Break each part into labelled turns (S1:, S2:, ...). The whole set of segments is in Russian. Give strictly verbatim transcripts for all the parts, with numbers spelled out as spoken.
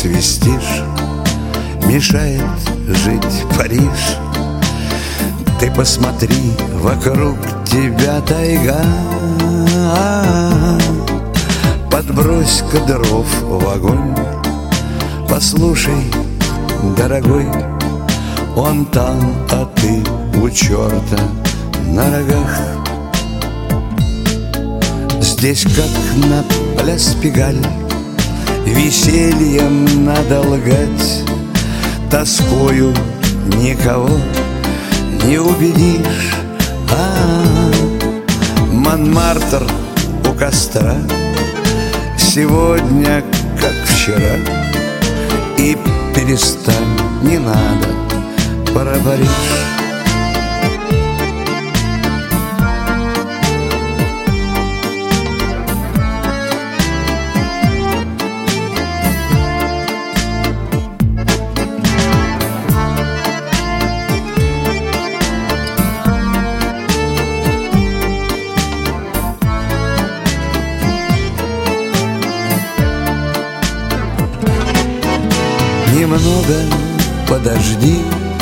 S1: свистишь, мешает жить Париж. Ты посмотри, вокруг тебя тайга, подбрось-ка дров в огонь. Послушай, дорогой, он там, а ты у черта на рогах. Здесь, как на пляс Пегаль, весельем надо лгать, тоскою никого не убедишь. А, Монмартр у костра, сегодня как вчера. И перестань, не надо, пора Париж. Немного подожди,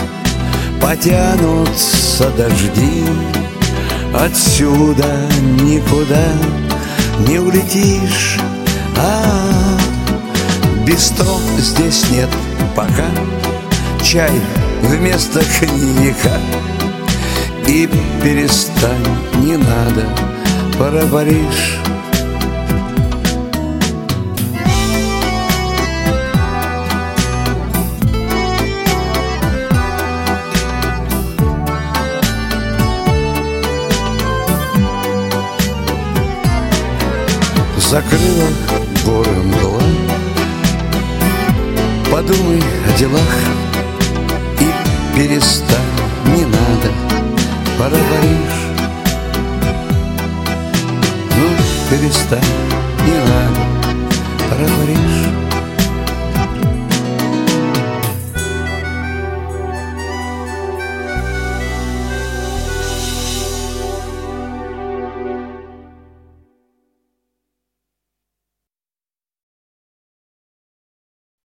S1: потянутся дожди, отсюда никуда не улетишь. А, бистро здесь нет пока, чай вместо коньяка. И перестань, не надо, пора Париж. Закрыла горы мгла, подумай о делах и перестань, не надо, пора Париж. Ну, перестань.